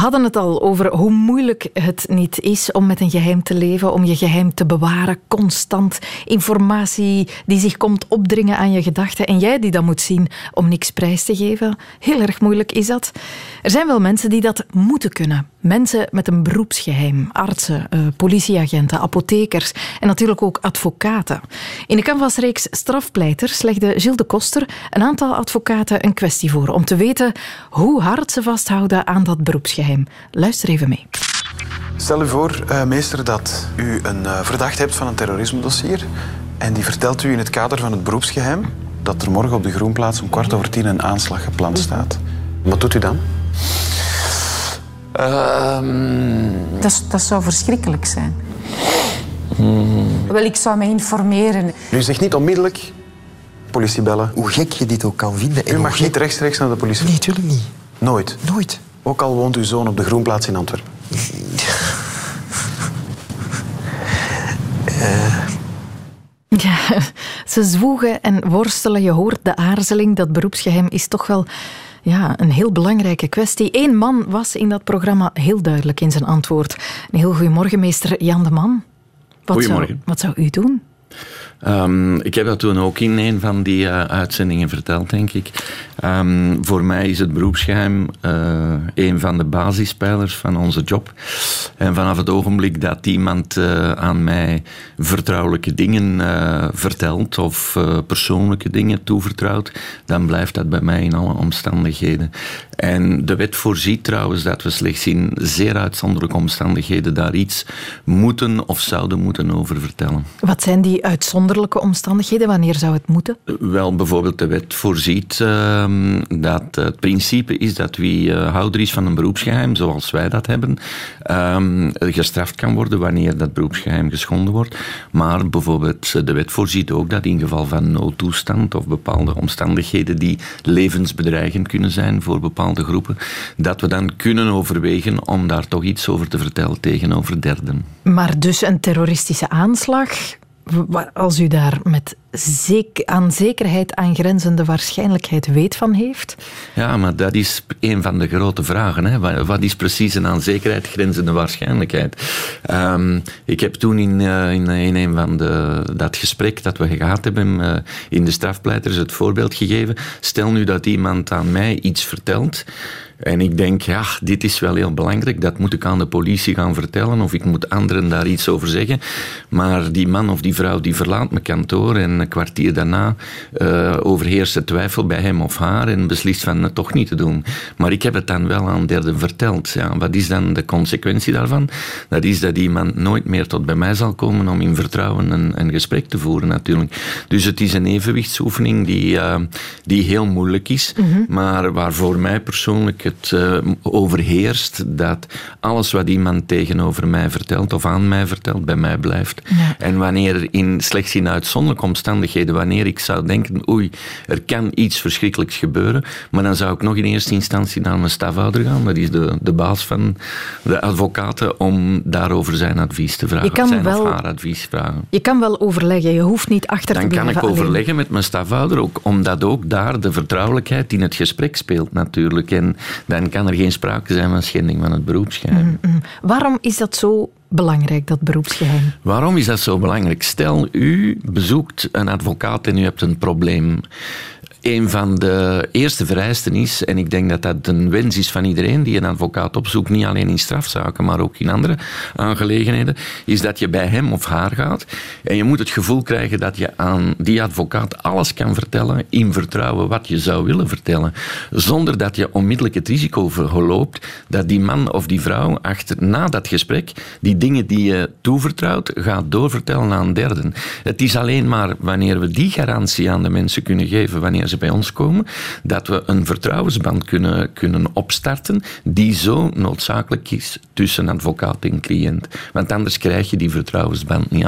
hadden het al over hoe moeilijk het niet is om met een geheim te leven, om je geheim te bewaren, constant informatie die zich komt opdringen aan je gedachten en jij die dat moet zien om niks prijs te geven. Heel erg moeilijk is dat. Er zijn wel mensen die dat moeten kunnen. Mensen met een beroepsgeheim. Artsen, politieagenten, apothekers en natuurlijk ook advocaten. In de Canvas-reeks Strafpleiters legde Gilles de Koster een aantal advocaten een kwestie voor om te weten hoe hard ze vasthouden aan dat beroepsgeheim. Luister even mee. Stel u voor, meester, dat u een verdachte hebt van een terrorismedossier en die vertelt u in het kader van het beroepsgeheim dat er morgen op de Groenplaats om 10:15 een aanslag gepland staat. Wat doet u dan? Dat zou verschrikkelijk zijn. Wel, ik zou me informeren. U zegt niet onmiddellijk politie bellen. Hoe gek je dit ook kan vinden. U mag niet rechtstreeks naar de politie? Nee, natuurlijk niet. Nooit? Nooit. Ook al woont uw zoon op de Groenplaats in Antwerpen? Ja, ze zwoegen en worstelen. Je hoort de aarzeling. Dat beroepsgeheim is toch wel een heel belangrijke kwestie. Eén man was in dat programma heel duidelijk in zijn antwoord. Een heel goedemorgen, meester Jan de Man. Goedemorgen. Wat zou u doen? Ik heb dat toen ook in een van die uitzendingen verteld, denk ik. Voor mij is het beroepsgeheim een van de basispijlers van onze job. En vanaf het ogenblik dat iemand aan mij vertrouwelijke dingen vertelt of persoonlijke dingen toevertrouwt, dan blijft dat bij mij in alle omstandigheden. En de wet voorziet trouwens dat we slechts in zeer uitzonderlijke omstandigheden daar iets moeten of zouden moeten over vertellen. Wat zijn die uitzonderlijke omstandigheden? Wanneer zou het moeten? Wel, bijvoorbeeld de wet voorziet dat het principe is dat wie houder is van een beroepsgeheim, zoals wij dat hebben, gestraft kan worden wanneer dat beroepsgeheim geschonden wordt. Maar bijvoorbeeld de wet voorziet ook dat in geval van noodtoestand of bepaalde omstandigheden die levensbedreigend kunnen zijn voor bepaalde groepen, dat we dan kunnen overwegen om daar toch iets over te vertellen tegenover derden. Maar dus een terroristische aanslag, als u daar met aan zekerheid aangrenzende waarschijnlijkheid weet van heeft? Ja, maar dat is een van de grote vragen. Hè. Wat is precies een aan zekerheid grenzende waarschijnlijkheid? Ik heb toen in een van dat gesprek dat we gehad hebben in de strafpleiters het voorbeeld gegeven. Stel nu dat iemand aan mij iets vertelt en ik denk, ja, dit is wel heel belangrijk, dat moet ik aan de politie gaan vertellen of ik moet anderen daar iets over zeggen. Maar die man of die vrouw die verlaat mijn kantoor en een kwartier daarna overheerst de twijfel bij hem of haar en beslist van het toch niet te doen. Maar ik heb het dan wel aan derden verteld. Ja, wat is dan de consequentie daarvan? Dat is dat iemand nooit meer tot bij mij zal komen om in vertrouwen een gesprek te voeren natuurlijk. Dus het is een evenwichtsoefening die heel moeilijk is, maar waar voor mij persoonlijk het overheerst dat alles wat iemand tegenover mij vertelt of aan mij vertelt, bij mij blijft. Ja. En wanneer slechts in uitzonderlijke omstandigheden, wanneer ik zou denken, oei, er kan iets verschrikkelijks gebeuren, maar dan zou ik nog in eerste instantie naar mijn stafhouder gaan, dat is de baas van de advocaten, om daarover zijn advies te vragen, of haar advies vragen. Je kan wel overleggen, je hoeft niet achter te blijven. Dan kan ik overleggen met mijn stafhouder, ook omdat ook daar de vertrouwelijkheid in het gesprek speelt natuurlijk. En dan kan er geen sprake zijn van schending van het beroepsgeheim. Waarom is dat zo belangrijk, dat beroepsgeheim? Waarom is dat zo belangrijk? Stel, u bezoekt een advocaat en u hebt een probleem. Een van de eerste vereisten is, en ik denk dat dat een wens is van iedereen die een advocaat opzoekt, niet alleen in strafzaken, maar ook in andere aangelegenheden, is dat je bij hem of haar gaat en je moet het gevoel krijgen dat je aan die advocaat alles kan vertellen, in vertrouwen wat je zou willen vertellen, zonder dat je onmiddellijk het risico loopt dat die man of die vrouw na dat gesprek die dingen die je toevertrouwt gaat doorvertellen aan derden. Het is alleen maar wanneer we die garantie aan de mensen kunnen geven, wanneer ze bij ons komen, dat we een vertrouwensband kunnen opstarten die zo noodzakelijk is tussen advocaat en cliënt. Want anders krijg je die vertrouwensband niet.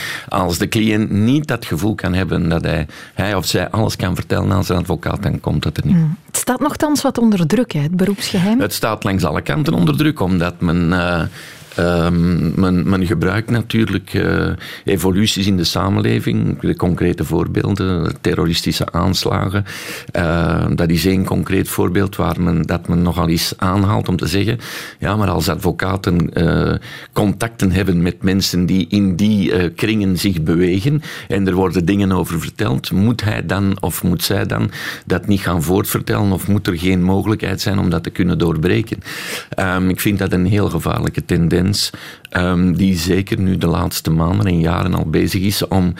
Als de cliënt niet dat gevoel kan hebben dat hij of zij alles kan vertellen aan zijn advocaat, dan komt dat er niet. Het staat nogthans wat onder druk, hè, het beroepsgeheim? Het staat langs alle kanten onder druk, omdat men Men gebruikt natuurlijk evoluties in de samenleving. De concrete voorbeelden, terroristische aanslagen. Dat is één concreet voorbeeld dat men nogal eens aanhaalt om te zeggen, ja, maar als advocaten contacten hebben met mensen die in die kringen zich bewegen en er worden dingen over verteld, moet hij dan of moet zij dan dat niet gaan voortvertellen of moet er geen mogelijkheid zijn om dat te kunnen doorbreken? Ik vind dat een heel gevaarlijke tendens die zeker nu de laatste maanden en jaren al bezig is om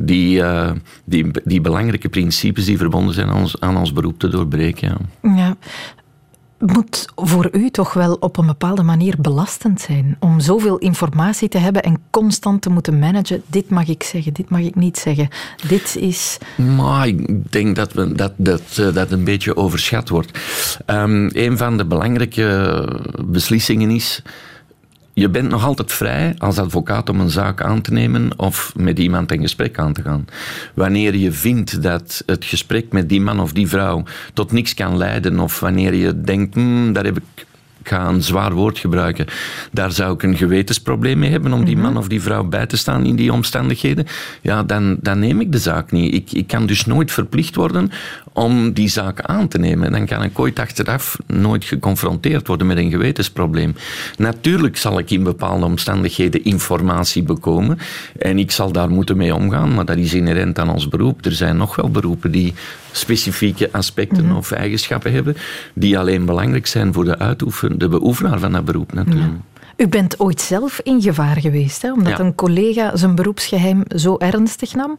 die belangrijke principes die verbonden zijn aan ons beroep te doorbreken. Ja. Moet voor u toch wel op een bepaalde manier belastend zijn om zoveel informatie te hebben en constant te moeten managen. Dit mag ik zeggen, dit mag ik niet zeggen. Dit is... Maar ik denk dat een beetje overschat wordt. Een van de belangrijke beslissingen is, je bent nog altijd vrij als advocaat om een zaak aan te nemen of met iemand een gesprek aan te gaan. Wanneer je vindt dat het gesprek met die man of die vrouw tot niks kan leiden of wanneer je denkt, ik ga een zwaar woord gebruiken, daar zou ik een gewetensprobleem mee hebben om die man of die vrouw bij te staan in die omstandigheden, ja, dan neem ik de zaak niet. Ik kan dus nooit verplicht worden om die zaak aan te nemen. Dan kan ik ooit achteraf nooit geconfronteerd worden met een gewetensprobleem. Natuurlijk zal ik in bepaalde omstandigheden informatie bekomen en ik zal daar moeten mee omgaan, maar dat is inherent aan ons beroep. Er zijn nog wel beroepen die specifieke aspecten of eigenschappen hebben die alleen belangrijk zijn voor de beoefenaar van dat beroep natuurlijk. Ja. U bent ooit zelf in gevaar geweest, hè? Omdat een collega zijn beroepsgeheim zo ernstig nam?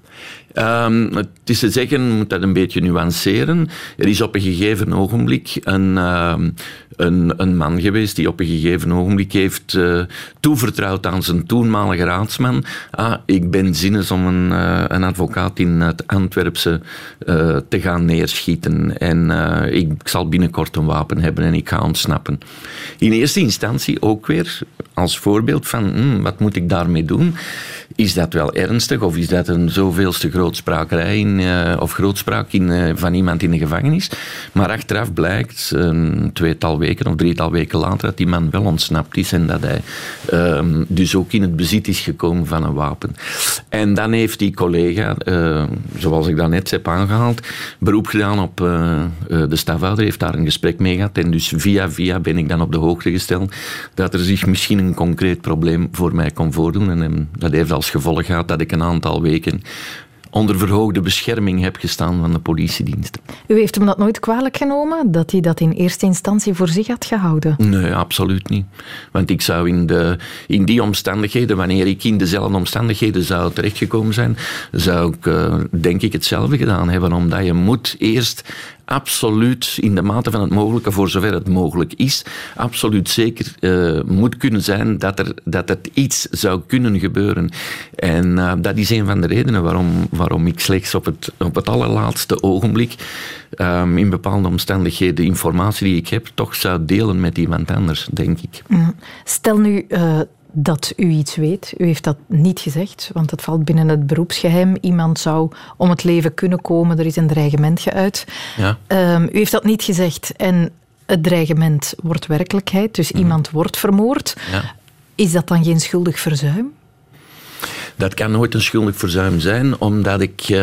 Het is te zeggen, je moet dat een beetje nuanceren. Er is op een gegeven ogenblik een man geweest die op een gegeven ogenblik heeft toevertrouwd aan zijn toenmalige raadsman. Ik ben zinnes om een advocaat in het Antwerpse te gaan neerschieten. En ik zal binnenkort een wapen hebben en ik ga ontsnappen. In eerste instantie ook weer als voorbeeld van wat moet ik daarmee doen? Is dat wel ernstig of is dat een zoveelste grootsprakerij of grootspraak van iemand in de gevangenis? Maar achteraf blijkt, een tweetal weken of drietal weken later, dat die man wel ontsnapt is en dat hij dus ook in het bezit is gekomen van een wapen. En dan heeft die collega, zoals ik daarnet heb aangehaald, beroep gedaan op de stafhouder, heeft daar een gesprek mee gehad en dus via ben ik dan op de hoogte gesteld dat er zich misschien een concreet probleem voor mij kon voordoen en dat heeft als gevolg gehad dat ik een aantal weken onder verhoogde bescherming heb gestaan van de politiediensten. U heeft hem dat nooit kwalijk genomen, dat hij dat in eerste instantie voor zich had gehouden? Nee, absoluut niet. Want ik zou in die omstandigheden, wanneer ik in dezelfde omstandigheden zou terechtgekomen zijn, zou ik denk ik hetzelfde gedaan hebben, omdat je moet eerst absoluut in de mate van het mogelijke, voor zover het mogelijk is, absoluut zeker moet kunnen zijn dat er iets zou kunnen gebeuren. En dat is een van de redenen waarom ik slechts op het allerlaatste ogenblik in bepaalde omstandigheden informatie die ik heb, toch zou delen met iemand anders, denk ik. Stel nu dat u iets weet. U heeft dat niet gezegd, want het valt binnen het beroepsgeheim. Iemand zou om het leven kunnen komen, er is een dreigement geuit. Ja. U heeft dat niet gezegd en het dreigement wordt werkelijkheid, dus iemand wordt vermoord. Ja. Is dat dan geen schuldig verzuim? Dat kan nooit een schuldig verzuim zijn, omdat ik...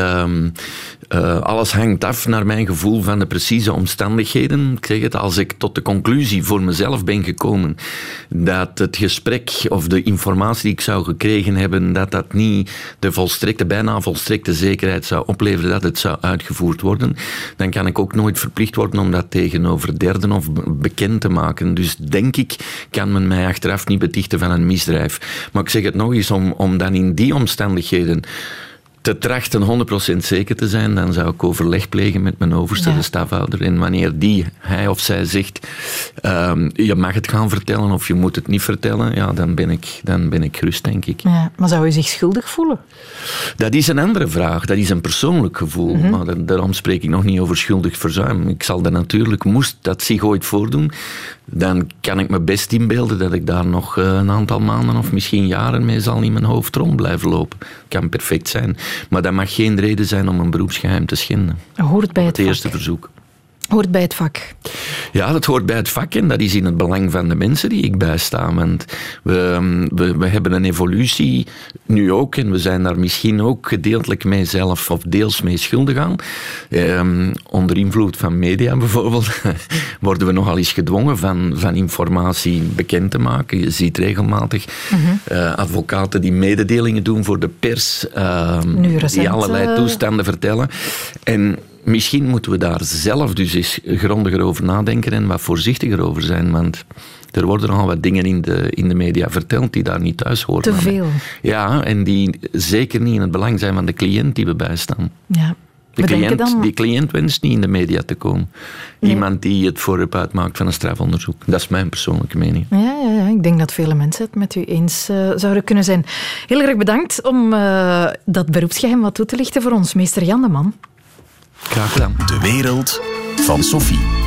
alles hangt af naar mijn gevoel van de precieze omstandigheden. Ik zeg het, als ik tot de conclusie voor mezelf ben gekomen dat het gesprek of de informatie die ik zou gekregen hebben, dat niet de bijna volstrekte zekerheid zou opleveren dat het zou uitgevoerd worden, dan kan ik ook nooit verplicht worden om dat tegenover derden of bekend te maken. Dus denk ik, kan men mij achteraf niet betichten van een misdrijf. Maar ik zeg het nog eens, om dan in die omstandigheden te trachten 100% zeker te zijn, dan zou ik overleg plegen met mijn overste, de stafhouder. En wanneer hij of zij zegt, je mag het gaan vertellen of je moet het niet vertellen, ja, dan ben ik gerust, denk ik. Ja, maar zou u zich schuldig voelen? Dat is een andere vraag. Dat is een persoonlijk gevoel. Maar daarom spreek ik nog niet over schuldig verzuim. Ik zal dat natuurlijk, moest dat zich ooit voordoen, dan kan ik me best inbeelden dat ik daar nog een aantal maanden of misschien jaren mee zal in mijn hoofd rond blijven lopen. Kan perfect zijn. Maar dat mag geen reden zijn om een beroepsgeheim te schenden. Hoort bij het eerste verzoek. Hoort bij het vak. Ja, dat hoort bij het vak en dat is in het belang van de mensen die ik bijsta. Want we hebben een evolutie nu ook en we zijn daar misschien ook gedeeltelijk mee zelf of deels mee schuldig aan. Onder invloed van media bijvoorbeeld worden we nogal eens gedwongen van informatie bekend te maken. Je ziet regelmatig advocaten die mededelingen doen voor de pers, die allerlei toestanden vertellen. En misschien moeten we daar zelf dus eens grondiger over nadenken en wat voorzichtiger over zijn, want er worden nogal wat dingen in de media verteld die daar niet thuis horen. Te veel. Ja, en die zeker niet in het belang zijn van de cliënt die we bijstaan. Ja. Die cliënt wenst niet in de media te komen. Nee. Iemand die het voorwerp uitmaakt van een strafonderzoek. Dat is mijn persoonlijke mening. Ja, ik denk dat vele mensen het met u eens zouden kunnen zijn. Heel erg bedankt om dat beroepsgeheim wat toe te lichten voor ons, meester Jan de Man. Graag gedaan. De wereld van Sophie.